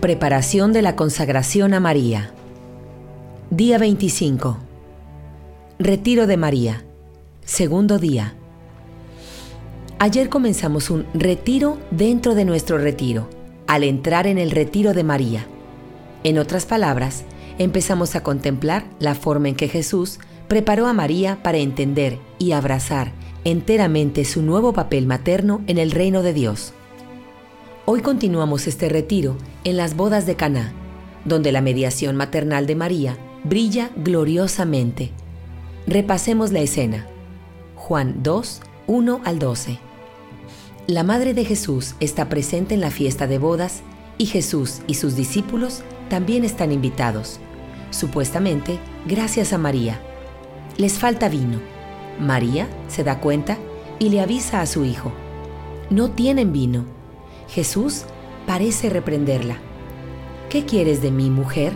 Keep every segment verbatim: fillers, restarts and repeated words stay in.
Preparación de la consagración a María. Día veinticinco. Retiro de María. Segundo día. Ayer comenzamos un retiro dentro de nuestro retiro, al entrar en el retiro de María. En otras palabras, empezamos a contemplar la forma en que Jesús preparó a María para entender y abrazar enteramente su nuevo papel materno en el reino de Dios. Hoy continuamos este retiro en las bodas de Caná, donde la mediación maternal de María brilla gloriosamente. Repasemos la escena. Juan dos, uno al doce. La madre de Jesús está presente en la fiesta de bodas y Jesús y sus discípulos también están invitados, supuestamente gracias a María. Les falta vino. María se da cuenta y le avisa a su hijo. No tienen vino. Jesús parece reprenderla. ¿Qué quieres de mí, mujer?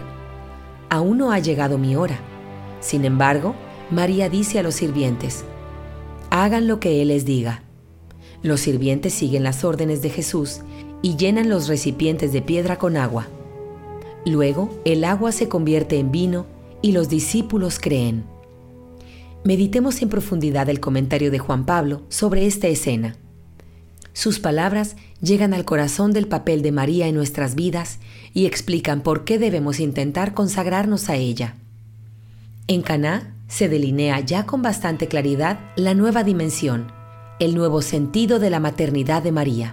Aún no ha llegado mi hora. Sin embargo, María dice a los sirvientes: hagan lo que Él les diga. Los sirvientes siguen las órdenes de Jesús y llenan los recipientes de piedra con agua. Luego, el agua se convierte en vino y los discípulos creen. Meditemos en profundidad el comentario de Juan Pablo sobre esta escena. Sus palabras llegan al corazón del papel de María en nuestras vidas y explican por qué debemos intentar consagrarnos a ella. En Caná se delinea ya con bastante claridad la nueva dimensión, el nuevo sentido de la maternidad de María.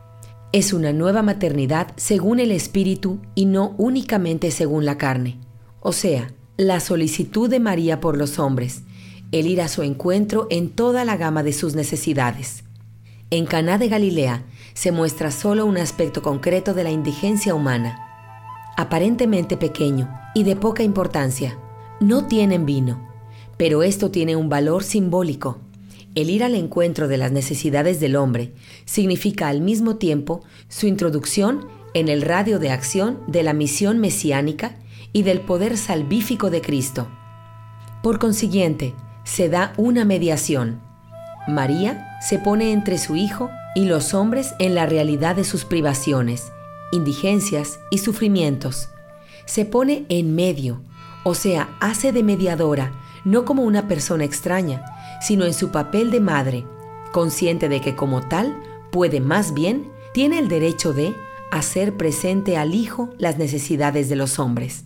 Es una nueva maternidad según el Espíritu y no únicamente según la carne, o sea, la solicitud de María por los hombres, el ir a su encuentro en toda la gama de sus necesidades. En Caná de Galilea se muestra solo un aspecto concreto de la indigencia humana, aparentemente pequeño y de poca importancia. No tienen vino, pero esto tiene un valor simbólico. El ir al encuentro de las necesidades del hombre significa al mismo tiempo su introducción en el radio de acción de la misión mesiánica y del poder salvífico de Cristo. Por consiguiente, se da una mediación. María se pone entre su Hijo y los hombres en la realidad de sus privaciones, indigencias y sufrimientos. Se pone en medio, o sea, hace de mediadora, no como una persona extraña, sino en su papel de madre, consciente de que como tal puede más bien, tiene el derecho de hacer presente al Hijo las necesidades de los hombres.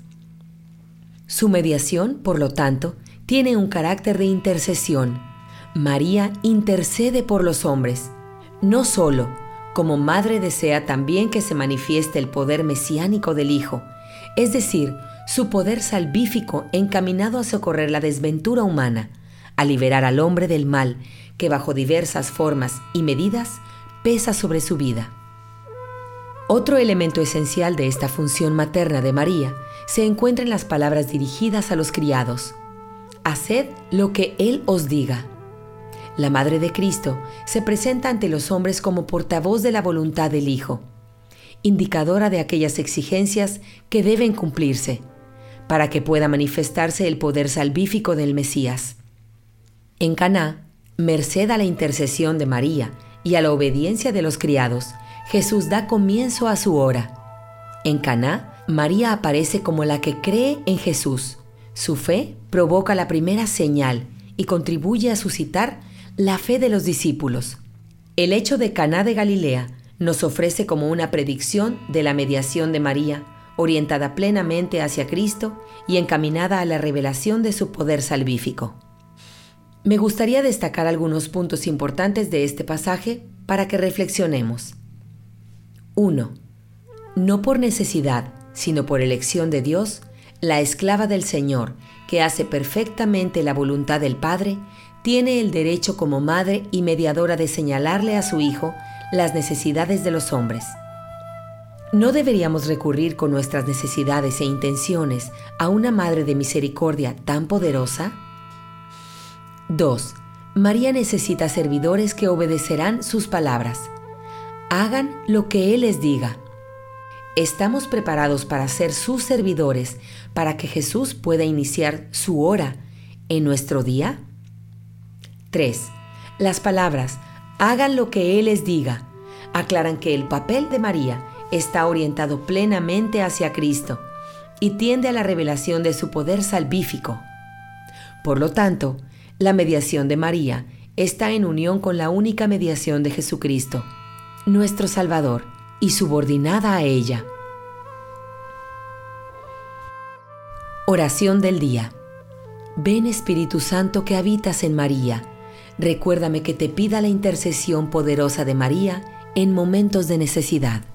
Su mediación, por lo tanto, tiene un carácter de intercesión. María intercede por los hombres. No solo, como madre desea también que se manifieste el poder mesiánico del Hijo, es decir, su poder salvífico encaminado a socorrer la desventura humana, a liberar al hombre del mal que bajo diversas formas y medidas pesa sobre su vida. Otro elemento esencial de esta función materna de María se encuentra en las palabras dirigidas a los criados. Haced lo que Él os diga. La Madre de Cristo se presenta ante los hombres como portavoz de la voluntad del Hijo, indicadora de aquellas exigencias que deben cumplirse, para que pueda manifestarse el poder salvífico del Mesías. En Caná, merced a la intercesión de María y a la obediencia de los criados, Jesús da comienzo a su hora. En Caná, María aparece como la que cree en Jesús. Su fe provoca la primera señal y contribuye a suscitar la fe de los discípulos. El hecho de Caná de Galilea nos ofrece como una predicción de la mediación de María, orientada plenamente hacia Cristo y encaminada a la revelación de su poder salvífico. Me gustaría destacar algunos puntos importantes de este pasaje para que reflexionemos. uno. No por necesidad, sino por elección de Dios, la esclava del Señor, que hace perfectamente la voluntad del Padre, tiene el derecho como madre y mediadora de señalarle a su Hijo las necesidades de los hombres. ¿No deberíamos recurrir con nuestras necesidades e intenciones a una Madre de misericordia tan poderosa? dos. María necesita servidores que obedecerán sus palabras. Hagan lo que Él les diga. ¿Estamos preparados para ser sus servidores para que Jesús pueda iniciar su hora en nuestro día? tres. Las palabras, hagan lo que Él les diga, aclaran que el papel de María está orientado plenamente hacia Cristo y tiende a la revelación de su poder salvífico. Por lo tanto, la mediación de María está en unión con la única mediación de Jesucristo, nuestro Salvador, y subordinada a ella. Oración del día. Ven Espíritu Santo que habitas en María, recuérdame que te pida la intercesión poderosa de María en momentos de necesidad.